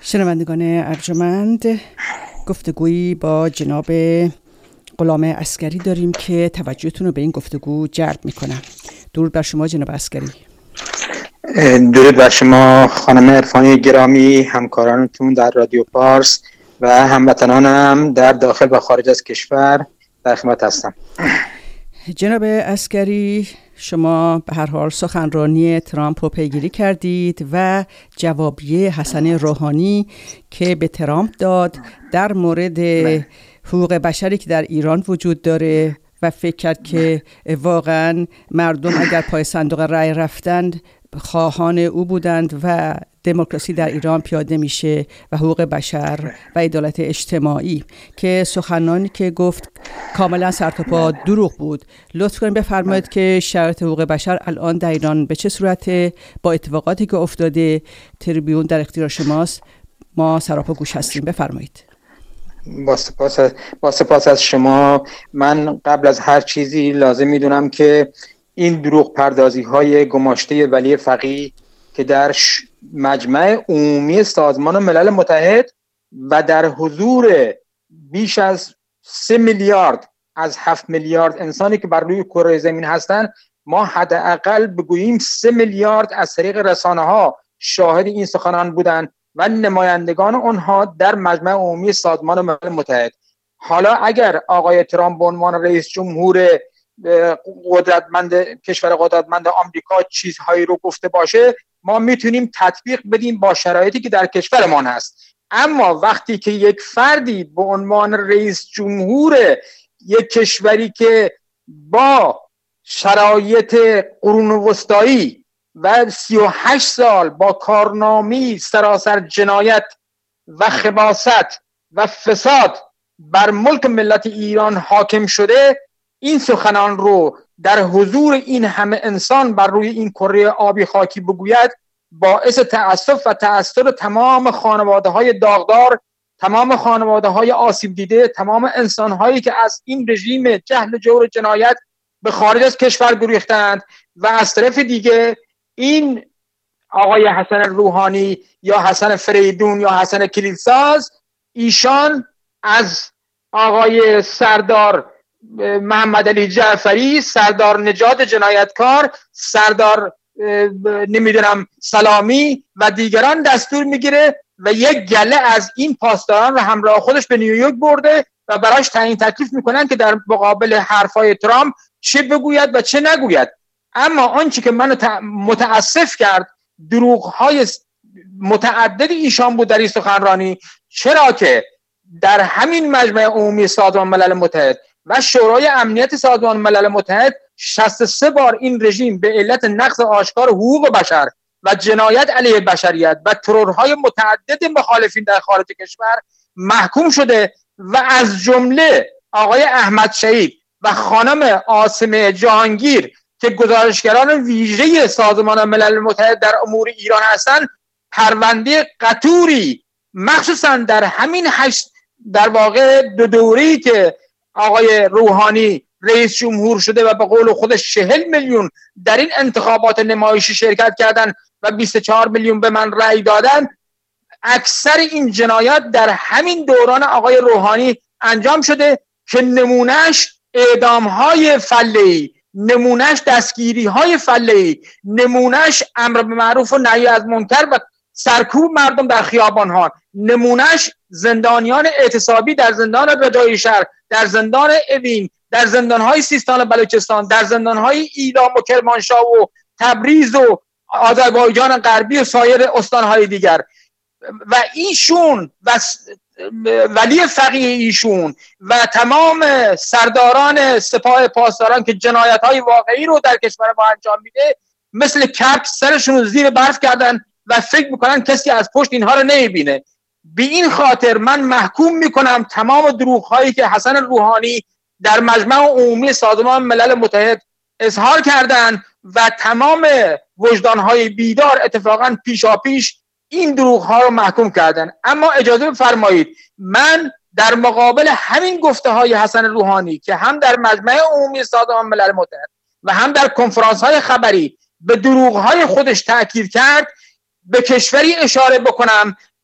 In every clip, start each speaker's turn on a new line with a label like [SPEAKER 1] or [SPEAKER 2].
[SPEAKER 1] شنوندگان ارجمند، گفتگویی با جناب غلام عسکری داریم که توجهتون رو به این گفتگو جلب میکنم. درود بر شما جناب عسکری.
[SPEAKER 2] درود بر شما خانم عرفانی گرامی، همکارانتون در رادیو پارس و هموطنانم در داخل و خارج از کشور در خدمت هستم.
[SPEAKER 1] جناب عسکری، شما به هر حال سخنرانی ترامپ رو پیگیری کردید و جوابیه حسن روحانی که به ترامپ داد در مورد حقوق بشری که در ایران وجود داره و فکر کرد که واقعا مردم اگر پای صندوق رای رفتند خواهان او بودند و دموکراسی در ایران پیاده میشه و حقوق بشر و عدالت اجتماعی، که سخنانی که گفت کاملا سرتاپا دروغ بود. لطف کنید بفرمایید که شرایط حقوق بشر الان در ایران به چه صورته؟ با اتفاقاتی که افتاده تریبیون در اختیار شماست، ما سراپا گوش هستیم. بفرمایید.
[SPEAKER 2] با سپاس از شما. من قبل از هر چیزی لازم میدونم که این دروغ پردازی های گماشته ولی فقیه که در مجمع عمومی سازمان ملل متحد و در حضور بیش از 3 میلیارد از 7 میلیارد انسانی که بر روی کره زمین هستند، ما حداقل بگوییم 3 میلیارد از طریق رسانه ها شاهد این سخنان بودند و نمایندگان آنها در مجمع عمومی سازمان ملل متحد. حالا اگر آقای ترامپ به عنوان رئیس جمهور کشور قدرتمند آمریکا چیزهایی رو گفته باشه، ما میتونیم تطبیق بدیم با شرایطی که در کشورمان هست. اما وقتی که یک فردی به عنوان رئیس جمهور یک کشوری که با شرایط قرون وسطایی و 38 سال با کارنامه‌ای سراسر جنایت و خباثت و فساد بر ملک ملت ایران حاکم شده، این سخنان رو در حضور این همه انسان بر روی این کره آبی خاکی بگوید، باعث تأسف و تأثیر تمام خانواده‌های داغدار، تمام خانواده‌های آسیب دیده، تمام انسان‌هایی که از این رژیم جهل جور و جنایت به خارج از کشور گریختند. و از طرف دیگه این آقای حسن روحانی یا حسن فریدون یا حسن کلیدساز، ایشان از آقای سردار محمد علی جعفری، سردار نجات جنایتکار، سردار نمیدونم سلامی و دیگران دستور میگیره و یک گله از این پاسداران رو همراه خودش به نیویورک برده و براش تعیین تکلیف میکنن که در مقابل حرفای ترامپ چه بگوید و چه نگوید. اما آنچه که منو متاسف کرد، دروغ‌های متعدد ایشان بود در این سخنرانی، چرا که در همین مجمع عمومی سازمان ملل متحد و شورای امنیت سازمان ملل متحد 63 بار این رژیم به علت نقض آشکار حقوق بشر و جنایت علیه بشریت و ترورهای متعدد مخالفین در خارج کشور محکوم شده و از جمله آقای احمد شهید و خانم عاصمه جهانگیر که گزارشگران ویژه سازمان ملل متحد در امور ایران هستند، پرونده قطوری مخصوصا در همین در واقع دو دوره‌ای که آقای روحانی رئیس جمهور شده و به قول خودش 40 میلیون در این انتخابات نمایشی شرکت کردن و 24 میلیون به من رأی دادن، اکثر این جنایات در همین دوران آقای روحانی انجام شده که نمونهش اعدام‌های فله‌ای، نمونهش دستگیری‌های فله‌ای، نمونهش امر به معروف و نهی از منکر و سرکوب مردم در خیابان‌ها، نمونهش زندانیان اعتصابی در زندان رجایی شهر، در زندان اوین، در زندان‌های سیستان و بلوچستان، در زندان‌های ایلام و کرمانشاه و تبریز و آذربایجان غربی و سایر استان‌های دیگر. و ایشون و ولی فقیه ایشون و تمام سرداران سپاه پاسداران که جنایت‌های واقعی رو در کشور ما انجام میده، مثل کبک سرشون رو زیر برف کردن و فکر میکنن کسی از پشت اینها رو نمیبینه. به این خاطر من محکوم میکنم تمام دروغ‌هایی که حسن روحانی در مجمع عمومی سازمان ملل متحد اظهار کردن و تمام وجدان‌های بیدار اتفاقاً پیشاپیش این دروغ‌ها رو محکوم کردن. اما اجازه بفرمایید من در مقابل همین گفته‌های حسن روحانی که هم در مجمع عمومی سازمان ملل متحد و هم در کنفرانس‌های خبری به دروغ‌های خودش تأکید کرد، به کشوری اشاره بکنم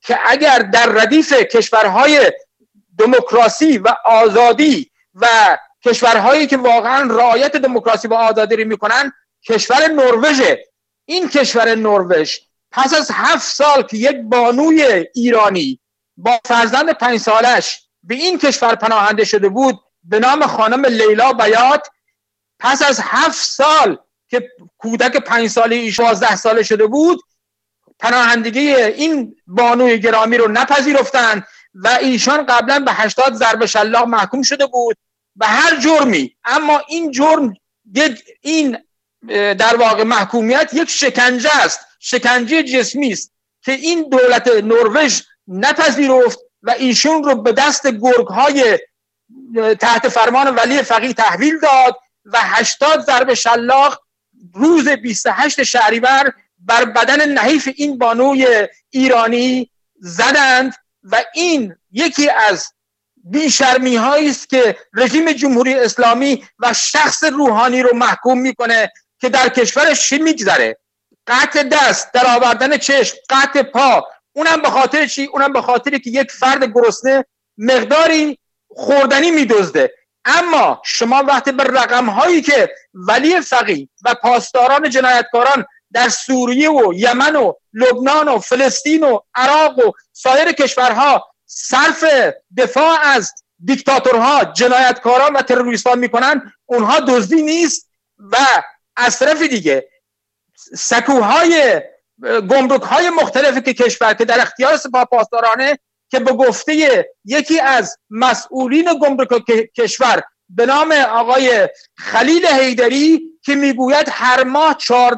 [SPEAKER 2] که اگر در ردیف کشورهای دموکراسی و آزادی و کشورهایی که واقعا رعایت دموکراسی و آزادی رو میکنن کشور نروژ، این کشور نروژ پس از 7 سال که یک بانوی ایرانی با فرزند 5 سالش به این کشور پناهنده شده بود به نام خانم لیلا بیات، پس از 7 سال که کودک 5 ساله 12 ساله شده بود، پناهندگی این بانوی گرامی رو نپذیرفتن و ایشان قبلا به 80 ضرب شلاق محکوم شده بود به هر جرمی. اما این جرم، این در واقع محکومیت یک شکنجه است، شکنجه جسمی است که این دولت نروژ نپذیرفت و ایشون رو به دست گرگ‌های تحت فرمان ولی فقیه تحویل داد و 80 ضرب شلاق روز 28 شهریور بر بدن نحیف این بانوی ایرانی زدند و این یکی از بیشرمی هایی است که رژیم جمهوری اسلامی و شخص روحانی رو محکوم میکنه که در کشورش چی میگذره. قطع دست، در آوردن چشم، قطع پا، اونم به خاطر چی؟ اونم به خاطری که یک فرد گرسنه مقداری خوردنی میدزده. اما شما وقتی به رقم هایی که ولی فقیه و پاسداران جنایتکاران در سوریه و یمن و لبنان و فلسطین و عراق و سایر کشورها صرف دفاع از دیکتاتورها، جنایتکاران و تروریستان میکنن، اونها دزدی نیست. و از طرف دیگه سکوهای گمرک‌های مختلفی که کشور که در اختیار سپاه پاسدارانه که به گفته یکی از مسئولین گمرک کشور به نام آقای خلیل حیدری که میگوید هر ماه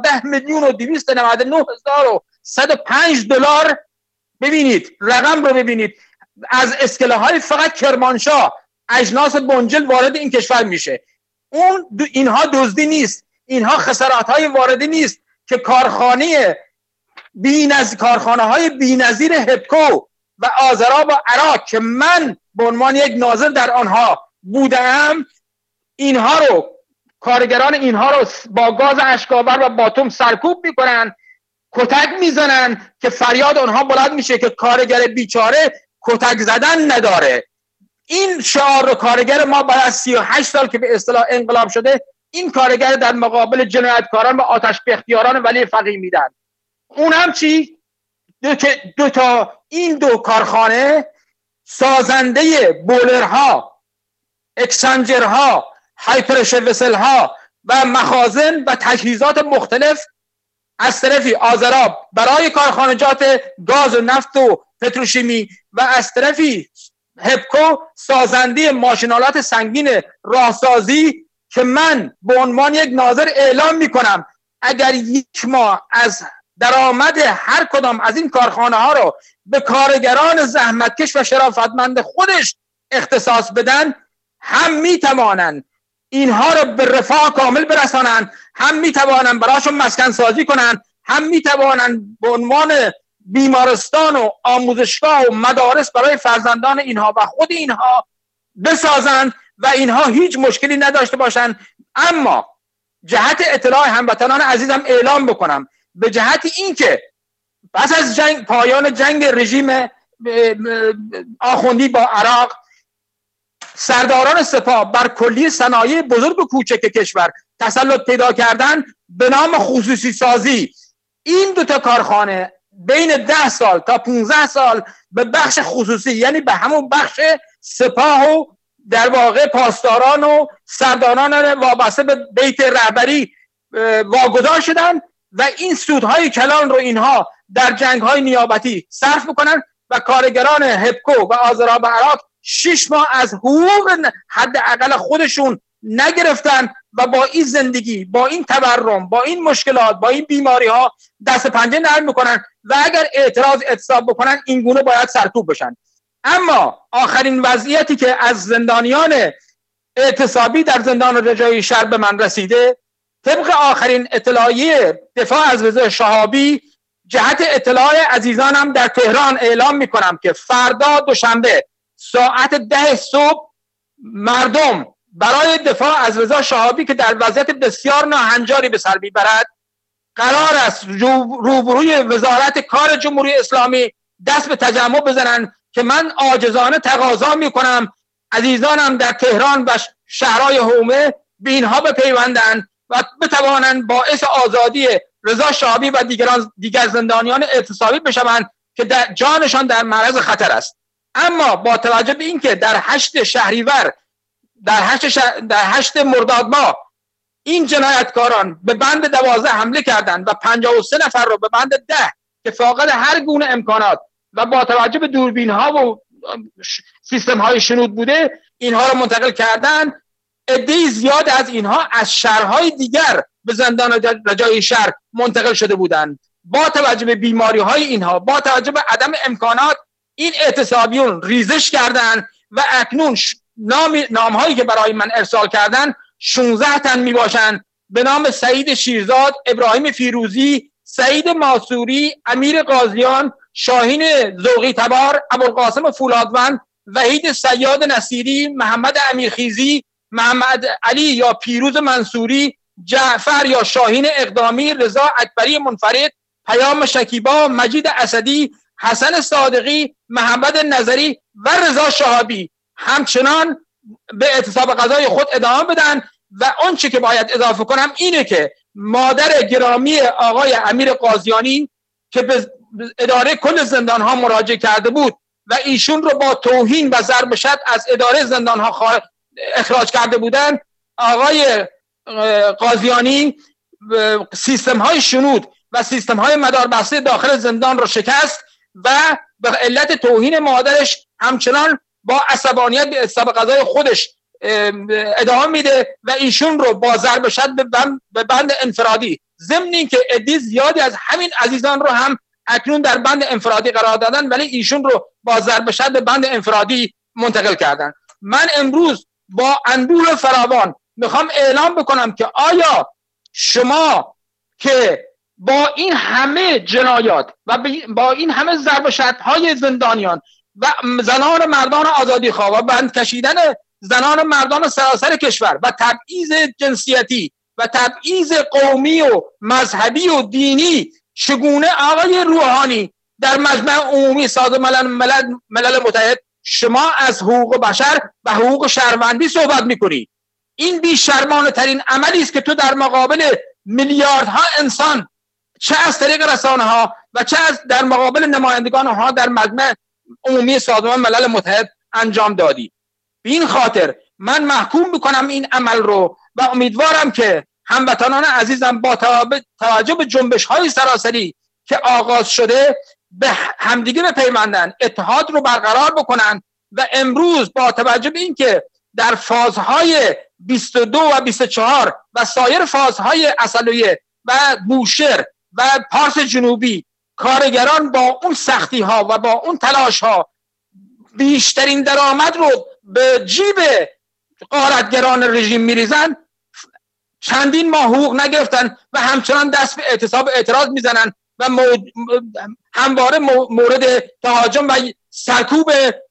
[SPEAKER 2] 14,299,105 دلار، ببینید رقم رو ببینید، از اسکله‌های فقط کرمانشاه اجناس بنجل وارد این کشور میشه. اینها دزدی نیست، اینها خسارات‌های واردی نیست که کارخانه‌های بی‌نظیر هپکو و آذرا و عراق که من به عنوان یک ناظر در آنها بودم، اینها رو، کارگران اینها رو با گاز اشک‌آور و باتوم سرکوب میکنن، کتک میزنن که فریاد آنها بلند میشه که کارگر بیچاره کتک زدن نداره. این شعار رو کارگر ما بعد از 38 سال که به اصطلاح انقلاب شده، این کارگر در مقابل جنایتکاران و آتش بختیاران ولی فقیه میدن. اون هم چی؟ این دو کارخانه سازنده بولرها، اکسچنجرها، هایپرش وسلها و مخازن و تجهیزات مختلف از طرفی آذرا برای کارخانجات گاز و نفت و پتروشیمی و از طرفی هپکو سازنده ماشینالات سنگین راهسازی که من به عنوان یک ناظر اعلام میکنم اگر یک ماه از درآمد هر کدام از این کارخانه ها رو به کارگران زحمتکش و شرافتمند خودش اختصاص بدن، هم میتوانند اینها رو به رفاه کامل برسانند، هم میتوانند براشون مسکن سازی کنند، هم میتوانند به عنوان بیمارستان و آموزشگاه و مدارس برای فرزندان اینها و خود اینها بسازند و اینها هیچ مشکلی نداشته باشند. اما جهت اطلاع هموطنان عزیزم اعلام بکنم، به جهت اینکه پس از پایان جنگ رژیم آخوندی با عراق، سرداران سپاه بر کلیه صنایع بزرگ و کوچک کشور تسلط پیدا کردن به نام خصوصی سازی. این دوتا کارخانه بین 10 سال تا 15 سال به بخش خصوصی، یعنی به همون بخش سپاه و در واقع پاسداران و سرداران وابسته به بیت رهبری واگذار شدن و این سودهای کلان رو اینها در جنگ‌های نیابتی صرف میکنن و کارگران هپکو و آذرا و عراق 6 ماه از حقوق حداقل خودشون نگرفتن و با این زندگی، با این تورم، با این مشکلات، با این بیماری ها دست پنجه نرم میکنن و اگر اعتصاب بکنن این گونه باید سرکوب بشن. اما آخرین وضعیتی که از زندانیان اعتصابی در زندان رجایی شهر به من رسیده، طبق آخرین اطلاعیه دفاع از رضا شهابی، جهت اطلاع عزیزانم در تهران اعلام میکنم که فردا دوشنبه ساعت 10 صبح مردم برای دفاع از رضا شهابی که در وضعیت بسیار ناهنجاری به سر میبرد، قرار است روبروی وزارت کار جمهوری اسلامی دست به تجمع بزنن که من عاجزانه تقاضا میکنم عزیزانم در تهران و شهرهای حومه به اینها بپیوندن و بتوانند باعث آزادی رضا شهابی و دیگر زندانیان اعتصابی بشوند که جانشان در معرض خطر است. اما با توجه به اینکه در 8 شهریور در 8 مرداد ماه این جنایتکاران به بند 12 حمله کردند و 53 نفر رو به بند 10 که فاقد هر گونه امکانات و با توجه به دوربین ها و سیستم های شنود بوده اینها رو منتقل کردند، عده‌ای زیاد از اینها از شهرهای دیگر به زندان رجایی شهر منتقل شده بودند. با توجه به بیماری های اینها، با توجه به عدم امکانات، این اعتصابیون ریزش کردند و اکنون نام هایی که برای من ارسال کردن 16 تن می باشند به نام سعید شیرزاد، ابراهیم فیروزی، سعید ماسوری، امیر قاضیان، شاهین ذوقی تبار، ابوالقاسم فولادوند، وحید سیاد نصیری، محمد امیرخیزی، محمد علی یا پیروز منصوری، جعفر یا شاهین اقدامی، رضا اکبری منفرد، پیام شکیبا، مجید اسدی، حسن صادقی، محمد نظری و رضا شهابی همچنان به اعتصاب قضای خود ادامه بدن. و اون چی که باید اضافه کنم اینه که مادر گرامی آقای امیر قاضیانی که به اداره کل زندان ها مراجعه کرده بود و ایشون رو با توهین و ضرب شتم از اداره زندان ها اخراج کرده بودن، آقای قاضیانی سیستم های شنود و سیستم های مداربسته داخل زندان رو شکست و به علت توهین مادرش همچنان با عصبانیت به اعتصاب قضای خودش ادامه میده و ایشون رو با ضرب شتم به بند انفرادی، ضمن اینکه عده زیادی از همین عزیزان رو هم اکنون در بند انفرادی قرار دادن ولی ایشون رو با ضرب شتم به بند انفرادی منتقل کردن. من امروز با اندوه فراوان میخوام اعلام بکنم که آیا شما که با این همه جنایات و با این همه ضرب شتم‌های زندانیان و زنان مردان آزادیخواه و بند کشیدن زنان مردان سراسر کشور و تبعیض جنسیتی و تبعیض قومی و مذهبی و دینی چگونه آقای روحانی در مجمع عمومی سازمان ملل متحد شما از حقوق بشر و حقوق شهروندی صحبت میکنی؟ این بی‌شرمانه ترین عملی است که تو در مقابل میلیاردها انسان چه از طریق رسانه ها و چه از در مقابل نمایندگان ها در مجمع عمومی سازمان ملل متحد انجام دادی. به این خاطر من محکوم میکنم این عمل رو و امیدوارم که هموطنان عزیزم با توجه به جنبش های سراسری که آغاز شده به همدیگه بپیوندن، اتحاد رو برقرار بکنن و امروز با توجه به این که در فازهای 22 و 24 و سایر فازهای اصلیه و بوشهر و پارس جنوبی کارگران با اون سختی ها و با اون تلاش ها بیشترین درآمد رو به جیب غارتگران رژیم میریزن، چندین ماه حقوق نگرفتن و همچنان دست به اعتصاب اعتراض میزنن و همواره مورد تهاجم و سرکوب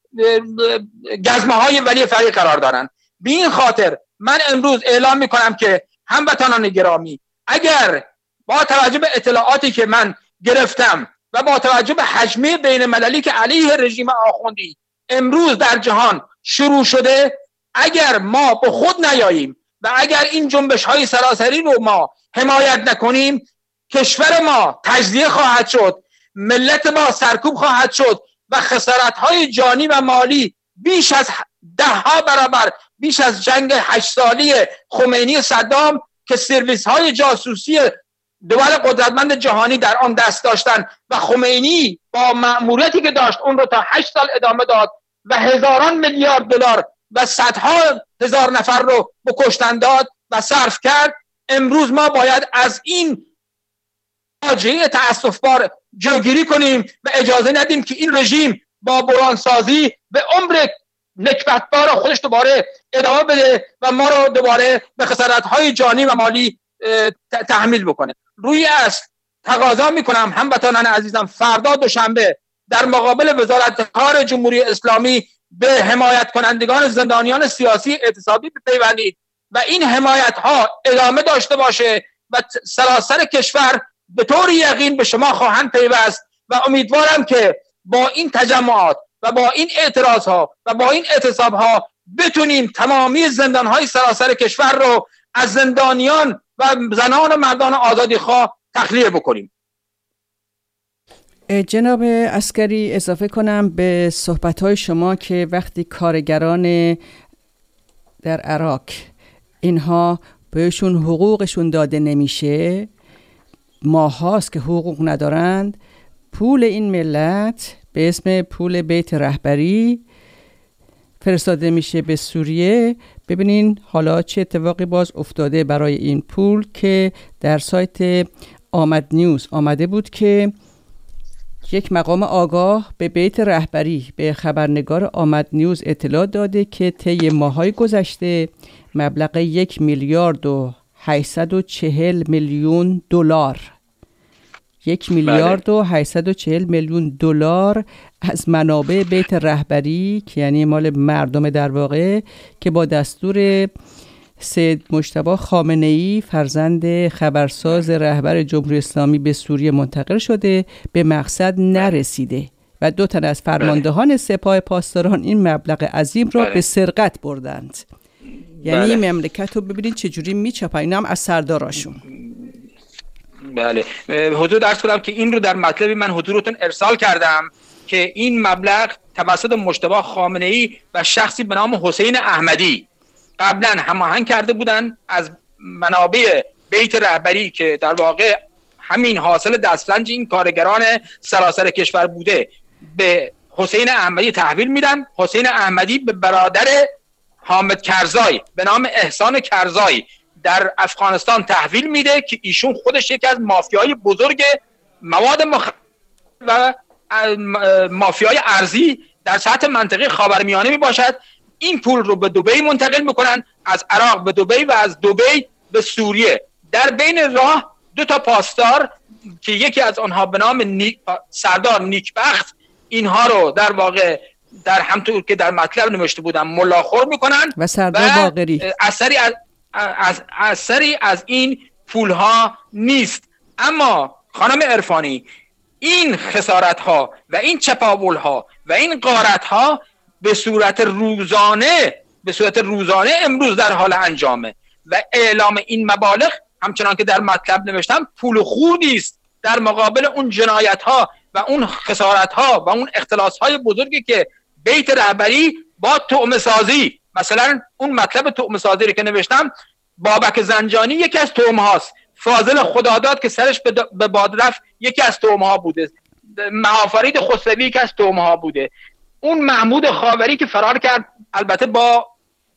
[SPEAKER 2] گزمه های ولی فقیه قرار دارن. به این خاطر من امروز اعلام میکنم که هموطنان گرامی، اگر با توجه به اطلاعاتی که من گرفتم و با توجه به حجمه بین المللی که علیه رژیم آخوندی امروز در جهان شروع شده، اگر ما به خود نیاییم و اگر این جنبش های سراسری رو ما حمایت نکنیم، کشور ما تجزیه خواهد شد، ملت ما سرکوب خواهد شد و خسارت های جانی و مالی بیش از 10 برابر بیش از جنگ 8 سالی خمینی و صدام که سرویس های جاسوسی دول قدرتمند جهانی در آن دست داشتن و خمینی با مأموریتی که داشت اون رو تا 8 سال ادامه داد و هزاران میلیارد دلار و صدها هزار نفر رو به کشتن داد و صرف کرد. امروز ما باید از این فاجعه تأسفبار جلوگیری کنیم و اجازه ندیم که این رژیم با برانسازی به عمر نکبتبار خودش دوباره ادامه بده و ما رو دوباره به خسارت‌های جانی و مالی تحمیل بکنه. روی اصل تقاضا میکنم هموطنان عزیزم فردا دوشنبه در مقابل وزارت کار جمهوری اسلامی به حمایت کنندگان زندانیان سیاسی اعتصابی بپیوندید و این حمایت ها ادامه داشته باشه و سراسر کشور به طور یقین به شما خواهند پیوست و امیدوارم که با این تجمعات و با این اعتراضها و با این اعتصابها بتونیم تمامی زندانهای سراسر کشور رو از زندانیان و زنان و مردان آزادیخواه تخلیه بکنیم.
[SPEAKER 1] جناب عسکری، اضافه کنم به صحبت‌های شما که وقتی کارگران در عراق اینها بهشون حقوقشون داده نمیشه، ماه هاست که حقوق ندارند، پول این ملت به اسم پول بیت رهبری فرستاده میشه به سوریه. ببینین حالا چه اتفاقی باز افتاده برای این پول که در سایت آمد نیوز آمده بود که یک مقام آگاه به بیت رهبری به خبرنگار آمد نیوز اطلاع داده که طی ماه‌های گذشته مبلغ 1,840,000,000 دلار 1,840,000,000 دلار از منابع بیت رهبری که یعنی مال مردم در واقع، که با دستور سید مجتبی خامنه‌ای فرزند خبرساز رهبر جمهوری اسلامی به سوریه منتقل شده، به مقصد نرسیده و 2 تن از فرماندهان سپاه پاسداران این مبلغ عظیم را به سرقت بردند. یعنی مملکت رو ببینید چجوری میچپن، اینا هم از سرداراشون.
[SPEAKER 2] بله، حضور درس کنم که این رو در مطلبی من حضورتون ارسال کردم که این مبلغ توسط مجتبی خامنه‌ای و شخصی به نام حسین احمدی قبلا هماهنگ کرده بودن از منابع بیت رهبری که در واقع همین حاصل دسترنج این کارگران سراسر کشور بوده، به حسین احمدی تحویل میدن. حسین احمدی به برادر حامد کرزای به نام احسان کرزای در افغانستان تحویل میده که ایشون خودش یکی از مافیای بزرگ مواد و مافیای ارزی در سطح منطقه خاورمیانه می باشد. این پول رو به دبی منتقل میکنن، از عراق به دبی و از دبی به سوریه. در بین راه 2 تا پاسدار که یکی از آنها به نام سردار نیکبخت اینها رو در واقع در همطور که در مطلب نوشته بودم ملاخور میکنن
[SPEAKER 1] و سردار باقری
[SPEAKER 2] اثری از این پولها نیست. اما خانم عرفانی، این خسارت ها و این چپاول ها و این غارت ها به صورت روزانه امروز در حال انجامه و اعلام این مبالغ همچنان که در مطلب نوشتم پول خوردی است در مقابل اون جنایت ها و اون خسارت ها و اون اختلاس های بزرگی که بیت رهبری با طعمه سازی، مثلا اون مطلب طعمه سازی رو که نوشتم، بابک زنجانی یکی از طعمه هاست، فاضل خداداد که سرش به باد رفت یکی از طعمه ها بوده، معافرید خسروی یکی از طعمه ها بوده، اون محمود خاوری که فرار کرد البته با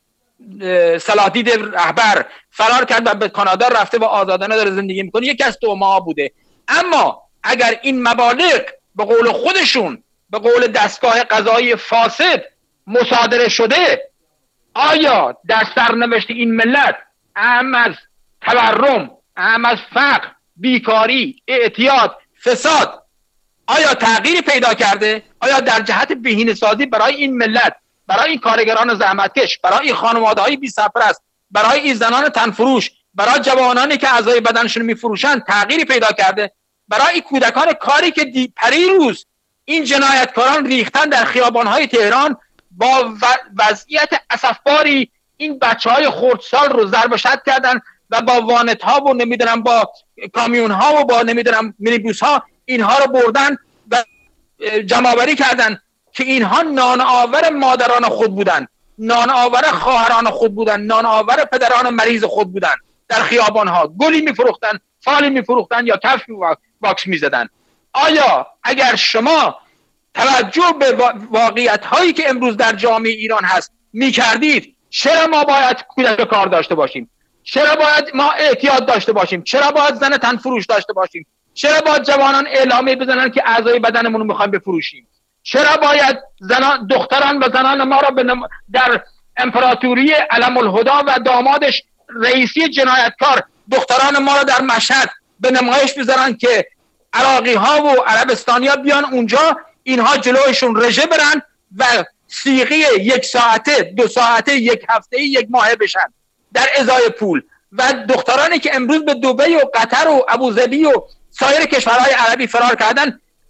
[SPEAKER 2] صلاحدید رهبر فرار کرد و به کانادا رفته و آزادانه داره زندگی میکنه یکی از طعمه ها بوده. اما اگر این مبالغ به قول خودشون، به قول دستگاه قضایی فاسد مصادره شده، آیا در سرنوشت این ملت اهم از تورم، اهم از فقر، بیکاری، اعتیاد، فساد آیا تغییری پیدا کرده؟ آیا در جهت بهینه‌سازی برای این ملت، برای این کارگران زحمتکش، برای این خانواده‌های بی سرپرست، برای این زنان تنفروش، برای جوانانی که اعضای بدنشون میفروشن تغییری پیدا کرده؟ برای این کودکان کاری که پریروز این جنایتکاران ریختن در خیابان‌های تهران با وضعیت اسفباری این بچه‌های خردسال رو ضرب و شتم کردن و با وانت‌ها و نمیدونم با کامیون‌ها و با نمیدونم مینیبوس‌ها اینها رو بردن و جمع‌آوری کردن که اینها نان آور مادران خود بودن، نان آور خواهران خود بودن، نان آور پدران مریض خود بودن. در خیابان‌ها گلی می‌فروختن، فالی می‌فروختن یا کف واکس می‌زدن. آیا اگر شما توجه به واقعیت‌هایی که امروز در جامعه ایران هست می‌کردید، چرا ما باید کودک کار داشته باشیم؟ چرا باید ما اعتیاد داشته باشیم؟ چرا باید زن تنفروش داشته باشیم؟ چرا باید جوانان اعلامیه بزنن که اعضای بدنمون رو می‌خوایم بفروشیم؟ چرا باید دختران و زنان ما را در امپراتوری علم الهدا و دامادش رئیسی جنایتکار دختران ما را در مشهد به نمایش بذارن که عراقی ها و عربستانی ها بیان اونجا، اینها جلوشون رژه برن و صیغه 1 ساعته، 2 ساعته، 1 هفته، 1 ماهه بشن در ازای پول. و دخترانی که امروز به دبی و قطر و ابوظبی و سایر کشورهای عربی فرار کردن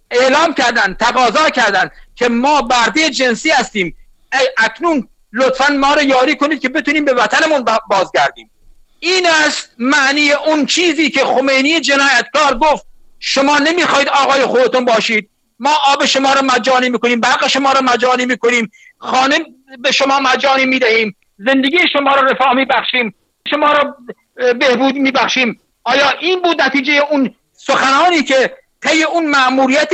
[SPEAKER 2] اعلام کردن، تقاضا کردن که ما برده جنسی هستیم، اکنون لطفاً ما رو یاری کنید که بتونیم به وطنمون بازگردیم. این است معنی اون چیزی که خمینی جنایتکار گفت شما نمیخواید آقای خودتون باشید، ما آب شما رو مجانی میکنیم، برق شما رو مجانی میکنیم، خانه به شما مجانی میدهیم، زندگی شما رو رفاه میبخشیم، شما رو بهبود میبخشیم. آیا این بود نتیجه اون سخنانی که طی اون مأموریت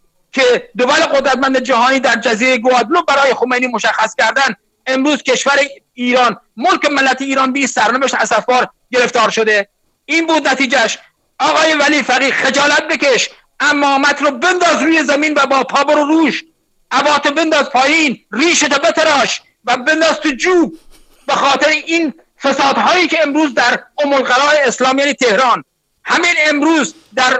[SPEAKER 2] که دول قدرتمند جهانی در جزیره گوادلوپ برای خمینی مشخص کردن، امروز کشور ایران، ملک ملت ایران به سرنوشت اسفبار گرفتار شده؟ این بود نتیجهش. آقای ولی فقیه خجالت بکش، عمامت رو بنداز روی زمین و با پا برو روش، عباتو بنداز پایین، ریشتو بتراش و بنداز تو جوب. به خاطر این فسادهایی که امروز در القرار اسلام یعنی تهران، همین امروز در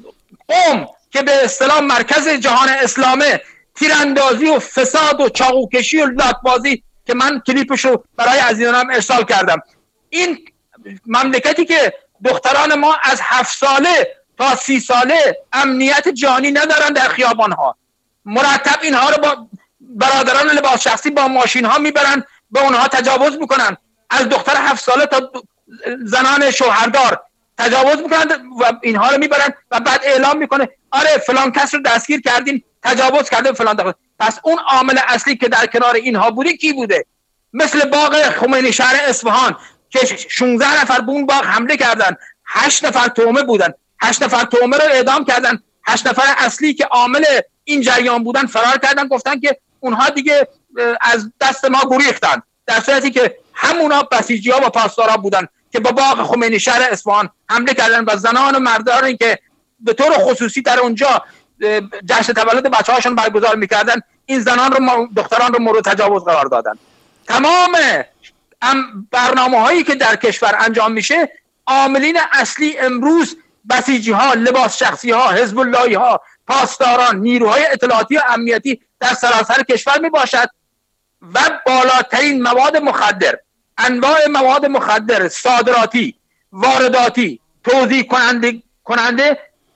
[SPEAKER 2] قم که به اصطلاح مرکز جهان اسلامه، تیراندازی و فساد و چاقوکشی و لاتبازی که من کلیپش رو برای عزیزانم ارسال کردم. این مملکتی که دختران ما از 7 ساله تا 30 ساله امنیت جانی ندارن در خیابانها، مرتب اینها رو با برادران لباس شخصی با ماشین ها میبرن، به اونها تجاوز میکنن، از دختر 7 ساله تا زنان شوهردار تجاوز میکنن و اینها رو میبرن و بعد اعلام میکنه آره فلان کس رو دستگیر کردیم، تجاوز کرده فلان دفعه. پس اون عامل اصلی که در کنار اینها بوده کی بوده؟ مثل باغ خمینی شهر اصفهان که 16 نفر به اون باغ حمله کردن، 8 نفر تومه بودن، 8 نفر تومه رو اعدام کردن، 8 نفر اصلی که عامل این جریان بودن فرار کردن، گفتن که اونها دیگه از دست ما گریختن، در صورتی که همونا بسیجی‌ها و پاسدارا بودن که با باغ خمینی شهر اصفهان حمله کردن و زنان و مردانی که به طور خصوصی در اونجا جشن تولد بچه‌هاشون برگزار می‌کردن، این زنان رو دختران رو مورد تجاوز قرار دادن. تمام برنامه‌هایی که در کشور انجام میشه، عاملین اصلی امروز بسیجی‌ها، لباس شخصی‌ها، حزب اللهی‌ها، پاسداران، نیروهای اطلاعاتی و امنیتی در سراسر کشور میباشد و بالاترین مواد مخدر، انواع مواد مخدر صادراتی، وارداتی، توزیع کننده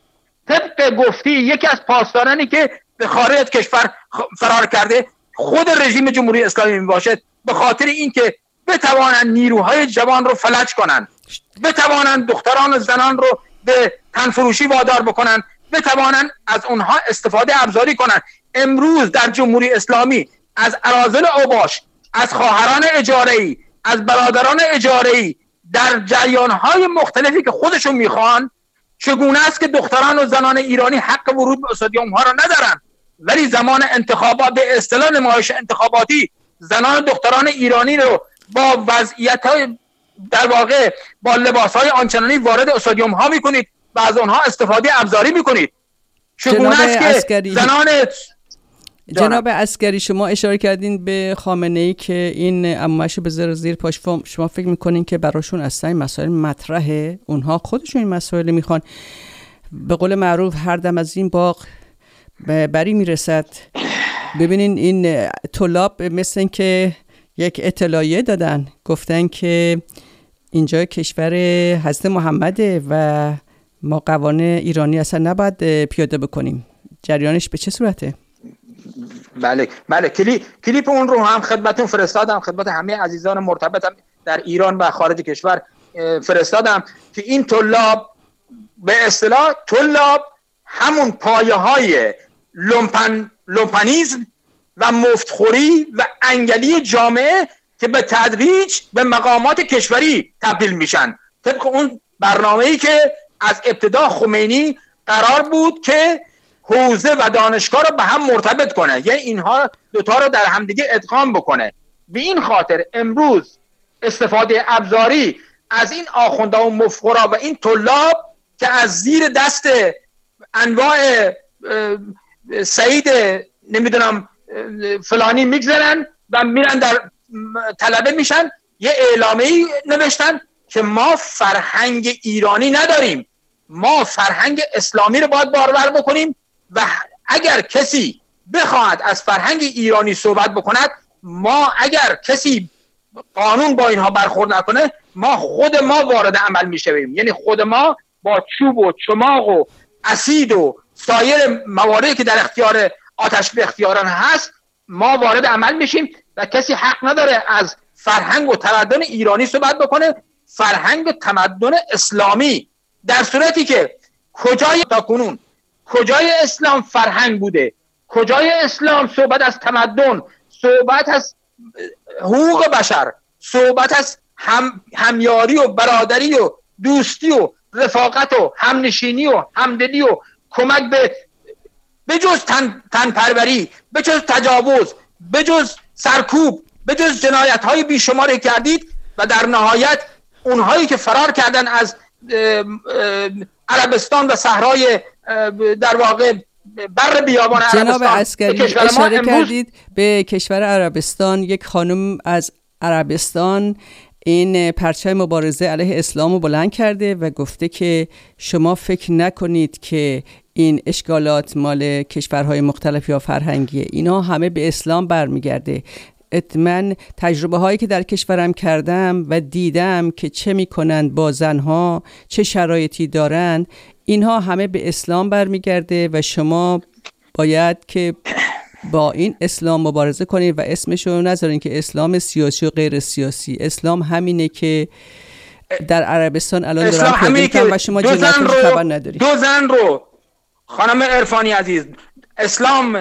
[SPEAKER 2] طبق گفتی یکی از پاسدارانی که به خارج کشور فرار کرده خود رژیم جمهوری اسلامی میباشد، به خاطر اینکه بتوانند نیروهای جوان رو فلج کنند، بتوانند دختران و زنان رو به تنفروشی وادار بکنند، بتوانند از اونها استفاده ابزاری کنند. امروز در جمهوری اسلامی از اراذل اوباش، از خواهران اجاره‌ای، از برادران اجاره‌ای در جریان‌های مختلفی که خودشون میخوان، چگونه است که دختران و زنان ایرانی حق ورود به استادیوم‌ها را ندارن، ولی زمان انتخابات به اصطلاح نمایش انتخاباتی زنان و دختران ایرانی رو با وضعیت‌های در واقع با لباس‌های آنچنانی وارد استادیوم‌ها می‌کنید و از اونها استفاده ابزاری می‌کنید. چگونه است که
[SPEAKER 1] جناب عسکری شما اشاره کردین به خامنه‌ای که این عمه‌شو بذاره زیر پاش، شما فکر میکنین که براشون اصلا این مسائل مطرحه؟ اونها خودشون این مسائل میخوان. به قول معروف هر دم از این باغ بری میرسد. ببینین این طلاب مثل این که یک اطلاعیه دادن، گفتن که اینجا کشور حضرت محمده و ما قوانین ایرانی اصلا نباید پیاده بکنیم. جریانش به چه صورته؟
[SPEAKER 2] بله کلیپ اون رو هم خدمتتون فرستادم، خدمت همه عزیزان مرتبطم در ایران و خارج کشور فرستادم که این طلاب به اصطلاح طلاب همون پایه‌های لومپنیزم و مفتخوری و انگلی جامعه که به تدریج به مقامات کشوری تبدیل میشن، طبق اون برنامه‌ای که از ابتدا خمینی قرار بود که حوزه و دانشگاه رو به هم مرتبط کنه، یعنی اینها دوتا رو در همدیگه ادغام بکنه. به این خاطر امروز استفاده ابزاری از این آخونده و مفخورا و این طلاب که از زیر دست انواع سعید نمیدونم فلانی میگذرن و میرن در طلبه میشن، یه اعلامیه‌ای نوشتن که ما فرهنگ ایرانی نداریم، ما فرهنگ اسلامی رو باید بارور بکنیم و اگر کسی بخواهد از فرهنگ ایرانی صحبت بکند، ما اگر کسی قانون با اینها برخورد نکنه، خود ما وارد عمل میشویم، یعنی خود ما با چوب و چماق و اسید و سایر مواردی که در اختیار آتش به اختیاران هست ما وارد عمل میشیم و کسی حق نداره از فرهنگ و تمدن ایرانی صحبت بکنه، فرهنگ و تمدن اسلامی، در صورتی که کجای تاکنون کجای اسلام فرهنگ بوده، کجای اسلام صحبت از تمدن، صحبت از حقوق بشر، صحبت از همیاری و برادری و دوستی و رفاقت و همنشینی و همدلی و کمک به جز تن پروری، به جز تجاوز، به جز سرکوب، به جز جنایت های بیشماری کردید و در نهایت اونهایی که فرار کردن از عربستان و صحرای در واقع بر بیابان عربستان.
[SPEAKER 1] جناب عسکری اشاره کردید به کشور عربستان. یک خانم از عربستان این پرچم مبارزه علیه اسلام رو بلند کرده و گفته که شما فکر نکنید که این اشکالات مال کشورهای مختلف یا فرهنگیه، اینا همه به اسلام برمیگرده. من تجربه هایی که در کشورم کردم و دیدم که چه میکنند با زنها، چه شرایطی دارند، اینها همه به اسلام برمیگرده و شما باید که با این اسلام مبارزه کنید و اسمشو نذارین که اسلام سیاسی و غیر سیاسی. اسلام همینه که در عربستان الان دارن پیاده میکنن و شما جنایتش خبر نداری.
[SPEAKER 2] دو زن رو خانم عرفانی عزیز، اسلام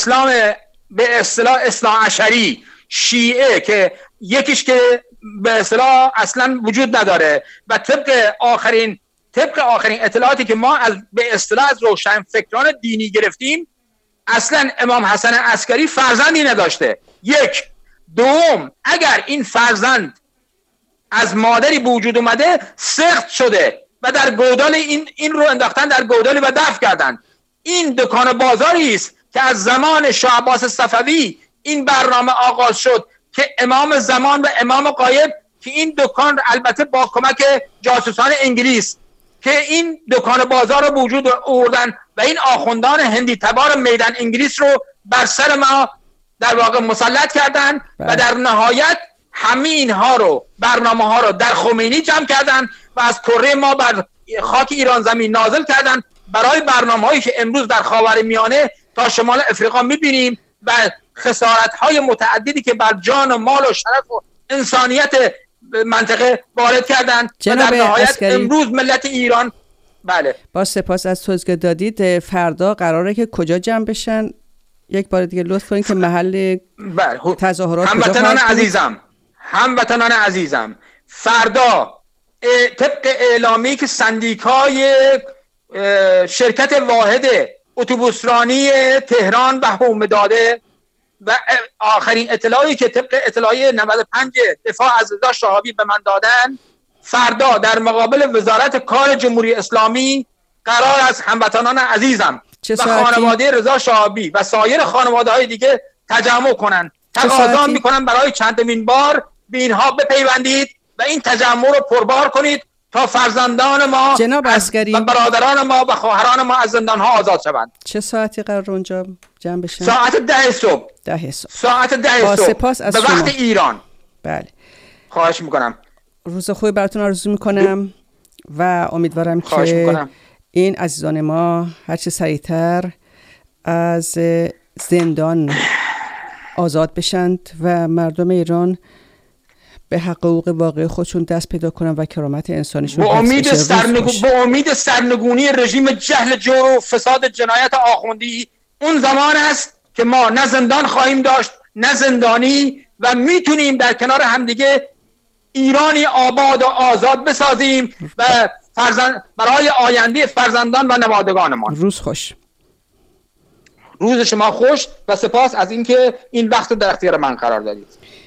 [SPEAKER 2] به اصطلاح اثنا عشری شیعه که یکیش که به اصطلاح اصلا وجود نداره و طبق آخرین اطلاعاتی که ما به اصطلاح از روشن فکران دینی گرفتیم، اصلا امام حسن عسکری فرزندی نداشته. یک. دوم، اگر این فرزند از مادری به وجود اومده سخت شده و در گودال این رو انداختن در گودالی و دفن کردن. این دکان بازاری است که از زمان شاه عباس صفوی این برنامه آغاز شد که امام زمان و امام غایب که این دکان البته با کمک جاسوسان انگلیس که این دکان بازار رو به وجود آوردن و این آخوندان هندی تبار میدان انگلیس رو بر سر ما در واقع مسلط کردن و در نهایت همه اینها رو برنامه ها رو در خمینی جمع کردن و از کره ما بر خاک ایران زمین نازل کردن برای برنامه هایی که امروز در خاورمیانه تا شمال افریقا میبینیم و خسارت های متعددی که بر جان و مال و شرف و انسانیت منطقه وارد کردن و در نهایت امروز ملت ایران. بله،
[SPEAKER 1] با سپاس از توضیح دادید. فردا قراره که کجا جمع بشن؟ یک بار دیگه لطف کنید که محل تظاهرات
[SPEAKER 2] هموطنان عزیزم فردا طبق اعلامی که سندیکای شرکت واحد اتوبوسرانی تهران به هوم داده و آخرین اطلاعی که طبق اطلاعیه 95 دفاع از رضا شهابی به من دادن، فردا در مقابل وزارت کار جمهوری اسلامی قرار است هموطنان عزیزم و خانواده رضا شهابی و سایر خانواده های دیگه تجمع کنن. تقاضا میکنن برای چندمین بار به اینها بپیوندید و این تجمع رو پربار کنید تا فرزندان ما
[SPEAKER 1] جناب عسکری
[SPEAKER 2] و برادران ما و خواهران ما از زندان‌ها آزاد شوند.
[SPEAKER 1] چه ساعتی قرار اونجا جمع بشن؟
[SPEAKER 2] ساعت 10 صبح. ساعت 10 صبح.
[SPEAKER 1] سپاس از
[SPEAKER 2] به
[SPEAKER 1] شما.
[SPEAKER 2] وقت ایران.
[SPEAKER 1] بله.
[SPEAKER 2] خواهش میکنم.
[SPEAKER 1] روز خوبی براتون آرزو میکنم و امیدوارم که این عزیزان ما هرچه سریعتر از زندان آزاد بشند و مردم ایران به حقوق واقعی خودشون دست پیدا کنن و کرامت انسانیشون
[SPEAKER 2] با امید سرنگونی رژیم جهل جور و فساد جنایت آخوندی. اون زمان است که ما نه زندان خواهیم داشت نه زندانی و میتونیم در کنار همدیگه ایرانی آباد و آزاد بسازیم و برای آینده فرزندان و نوادگانمان.
[SPEAKER 1] روز خوش.
[SPEAKER 2] روز شما خوش و سپاس از اینکه این وقت در اختیار من قرار دادید.